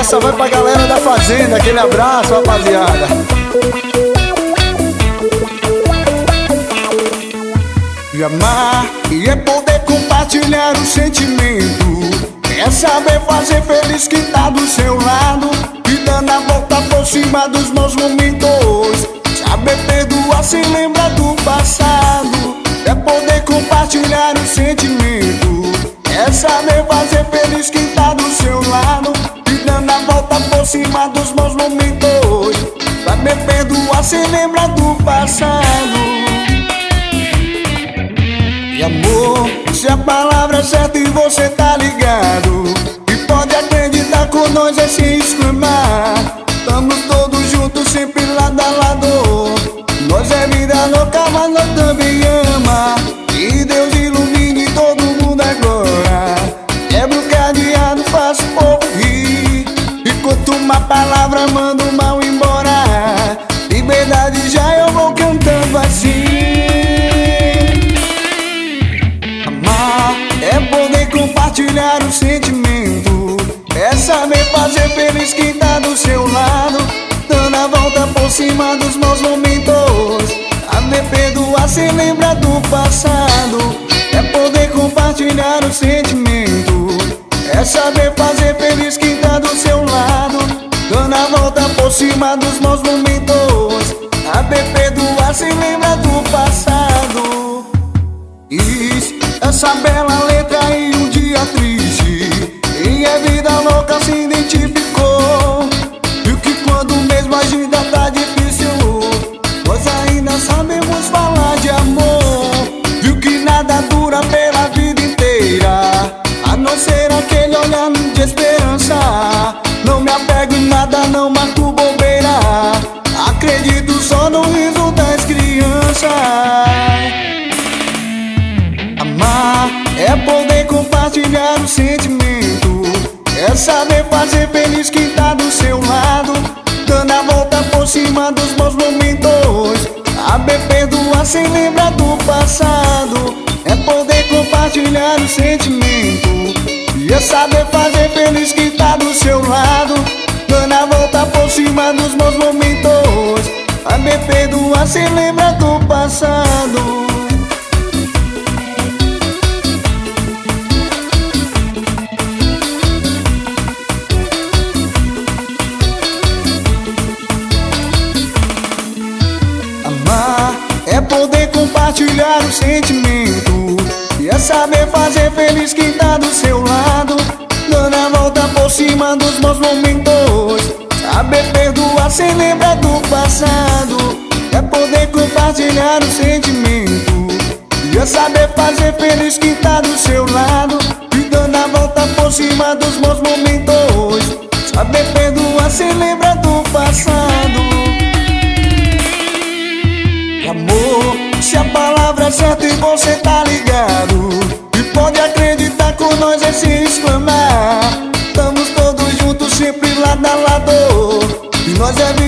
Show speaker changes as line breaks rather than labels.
essa vai pra galera da fazenda. Aquele abraço, rapaziada.
E amar e é poder compartilhar o sentimento, é saber fazer feliz quem tá do seu lado, e dando a volta por cima dos maus momentos, saber perdoar sem lembrar do passado. É poder compartilhar o sentimento, é saber fazer feliz quem tá do seu lado, e dando a volta por cima dos maus momentos, saber perdoar sem lembrar do passado. E amor, se a palavra é certa e você tá ligado, e pode acreditar com nós é sem exclamar. Estamos todos juntos, sempre lado a lado. Nós é vida louca, mas nós também ama. E Deus ilumine todo mundo agora. Quebra o cadeado, faz o povo rir, e conta uma palavra, manda o mal embora. Liberdade já eu vou cantando assim. É poder compartilhar o sentimento, é saber fazer feliz quem tá do seu lado, dando a volta por cima dos maus momentos, saber perdoar sem lembrar do passado. É poder compartilhar o sentimento, é saber fazer feliz quem tá do seu lado, dando a volta por cima dos maus momentos, saber perdoar sem lembrar do passado. Isso, essa bela letra em um dia triste, e a vida louca se identificou. E que quando mesmo a vida tá difícil, nós ainda sabemos falar de amor. Viu que nada dura pela vida inteira, a não ser aquele olhar de esperança. Não me apego em nada, não marco bobeira, acredito só no riso das crianças. Amar é poder compartilhar o sentimento, é saber fazer feliz quem tá do seu lado, dando a volta por cima dos maus momentos, saber perdoar sem lembrar do passado. É poder compartilhar o sentimento, e é saber fazer feliz quem tá do seu lado, dando a volta por cima dos maus momentos, saber perdoar sem lembrar do passado. É poder compartilhar o sentimento, e é saber fazer feliz quem tá do seu lado, dando a volta por cima dos maus momentos, saber perdoar sem lembrar do passado. É poder compartilhar o sentimento, e é saber fazer feliz quem tá do seu lado, e dando a volta por cima dos maus momentos, saber perdoar sem lembrar do passado. Amor, se a palavra é certa e você tá ligado, e pode acreditar com nós é se exclamar. Estamos todos juntos, sempre lado a lado, e nós é